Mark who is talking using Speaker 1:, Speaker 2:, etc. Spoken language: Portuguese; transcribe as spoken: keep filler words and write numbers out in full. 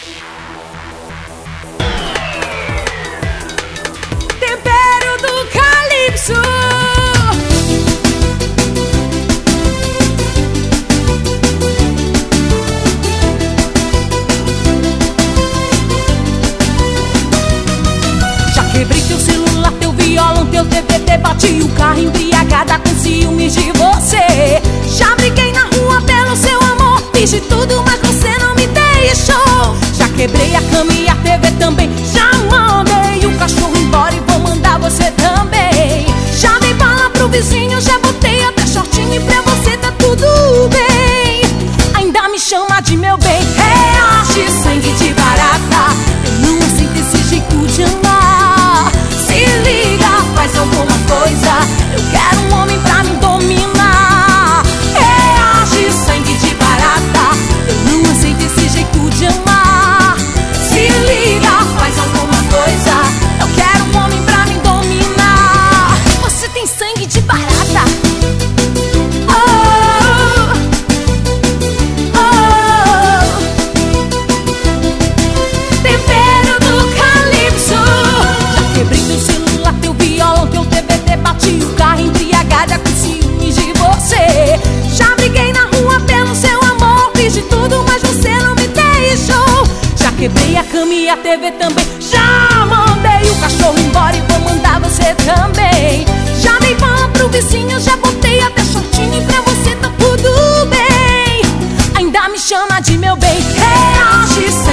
Speaker 1: Tempero do Calypso. Já quebrei teu celular, teu violão, teu D V D, bati o carro embriagada com ciúmes de você. Já briguei na rua pelo seu amor, fiz de tudo, mas você não me deixou. Já quebrei a cama e a T V também, já mandei o cachorro embora e vou mandar você também. Já dei bala pro vizinho, já botei até shortinho, e pra você tá tudo bem. Ainda me chama de meu bem, reage sangue de barata. Eu não aceito esse jeito de amar. Se liga, faz alguma coisa, eu quero um homem pra me dominar. Reage sangue de barata, eu não aceito esse jeito de amar. Se liga, faz alguma coisa, eu quero um homem pra me dominar. Você tem sangue de barata. Oh, oh. Tempero do Calypso. Já quebrei teu celular, teu violão, teu D V D, bati o carro embriagada com ciúmes de você. Já briguei na rua pelo seu amor, fiz de tudo, mas você não me deixou. Já quebrei a cama e a T V também, já mandei o cachorro embora e vou mandar você também. Já dei bala pro vizinho, já botei até shortinho, e pra você tá tudo bem. Ainda me chama de meu bem, reage